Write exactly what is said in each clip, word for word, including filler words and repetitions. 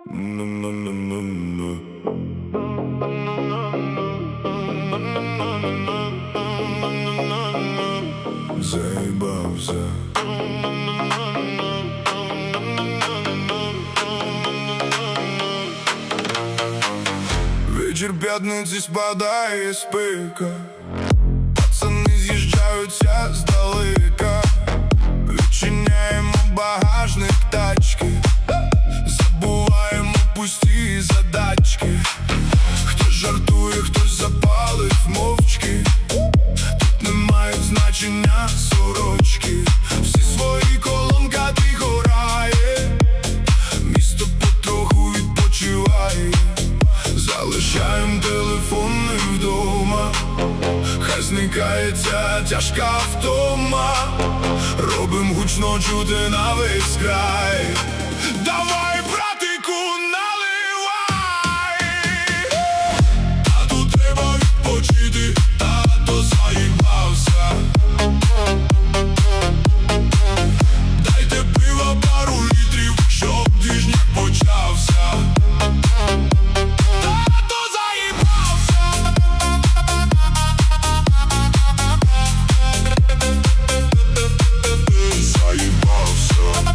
Заїбався. Вечір п'ятниці спадає з пика, пацани з'їжджаються здалека. Відчиняємо багажник тачки, забуваємо пусті задачки. Хтось жартує, хтось запалив мовчки. Тут не мають значення сорочки. Всі свої колонка тихо грає, місто потроху відпочиває. Залишаєм телефони вдома, хай зникає ця тяжка втома. Робим гучно чути на весь край. Давай, братику, наливай. Тату треба відпочити, тато заїбався. Дайте пива пару літрів, щоб двіжняк почався. Тато заїбався. Заїбався.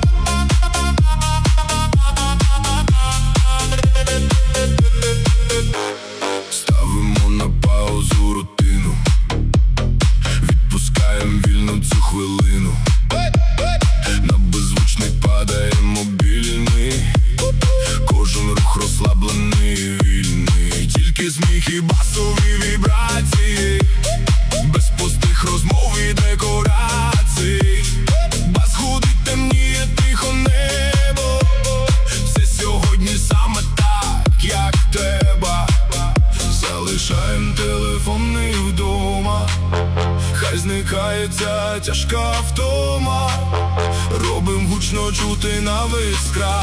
Ставимо на паузу рутину, відпускаємо вільно цю хвилину. На беззвучний падає мобільний, кожен рух розслаблений і вільний. Тільки сміх і басові вібрації, без пустих розмов і декорацій. Бас гудить, темніє тихо небо. Все сьогодні саме так, як треба. Залишаєм телефони вдома, хай зникає ця тяжка втома. Робим гучно чути на весь край.